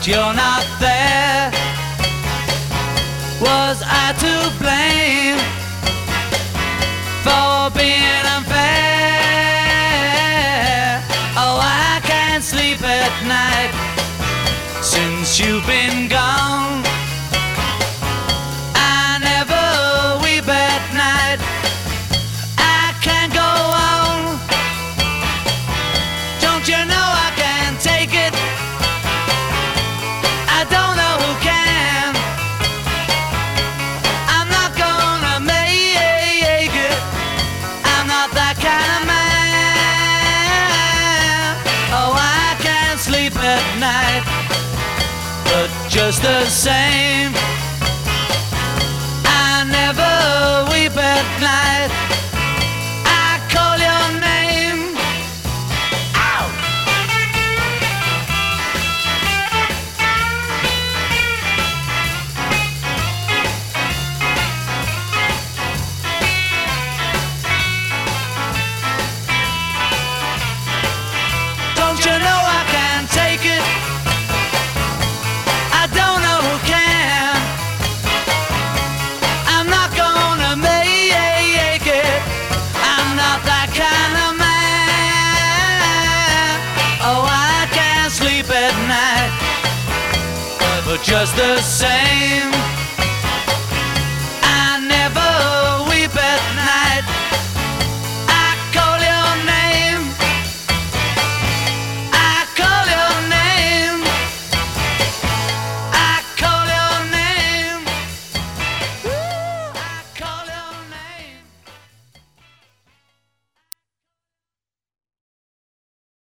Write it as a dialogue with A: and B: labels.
A: you're not there. Was I to blame for being unfair? Oh, I can't sleep at night since you've been gone. I never weep at night. I can't go on. Don't you know I can't take it? I don't know who can. I'm not gonna make it. I'm not that kind of man. Oh, I can't sleep at night. But just the same, I never weep at night. I call your name. Ow! Don't you know I can't take it? I don't know who can. I'm not gonna make it. I'm not that kind of man. Oh, I can't sleep at night. But just the same,